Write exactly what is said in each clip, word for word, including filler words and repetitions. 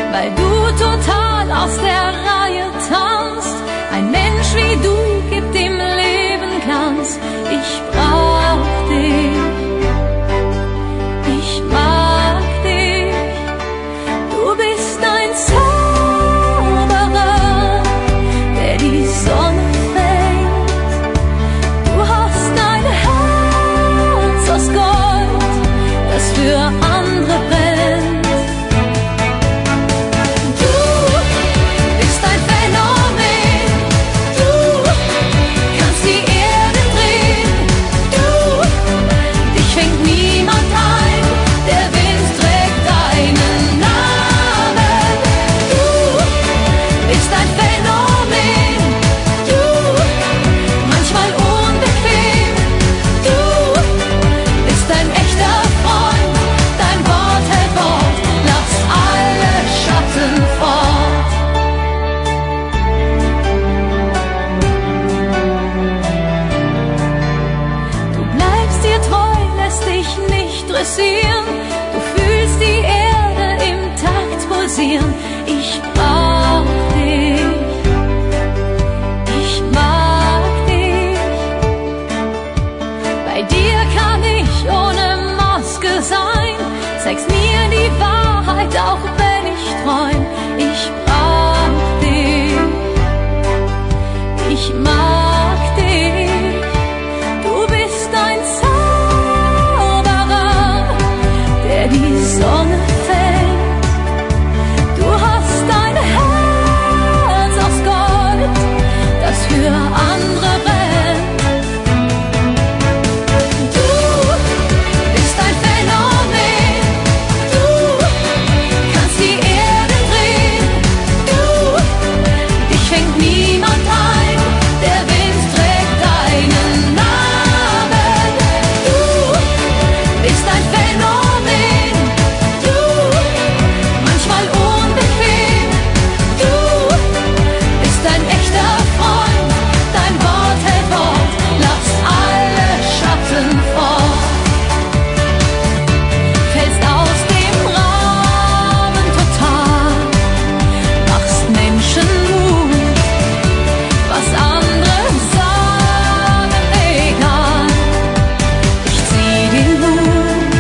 weil du total aus der Reihe tanzt. Ein Mensch wie du gibt dem Leben Glanz. Ich brauch dich, ich mag dich. Du bist ein Zauberer, der die Sonne fängt. Du hast ein Herz aus Gold, das für andere brennt. Du bist ein Phänomen, du kannst die Erde drehen. Du, dich fängt niemand ein, der Wind trägt deinen Namen. Du bist ein Phänomen, du, manchmal unbequem. Du bist ein echter Freund, dein Wort hält Wort, lass alle Schatten fort. Du bleibst dir treu, lässt dich nicht dressieren. Du fühlst die Erde im Takt pulsieren. Ich brauch dich, ich mag dich. Bei dir kann ich ohne Maske sein. Zeigst mir die Wahrheit, auch wenn ich träum. Ich brauch dich, ich mag dich. Du bist ein Zauberer, der die Sonne fängt. Du hast ein Herz aus Gold, das für andere brennt. Du bist ein Phänomen, du kannst die Erde drehen. Du, dich fängt niemand ein, der Wind trägt deinen Namen. Du bist ein Phänomen, du, manchmal unbequem. Du bist ein echter Freund, dein Wort hält Wort, lass alle Schatten fort. Fällst aus dem Rahmen total, machst Menschen Mut, was andere sagen, egal, ich zieh den Hut.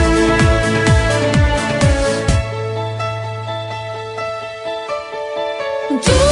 Du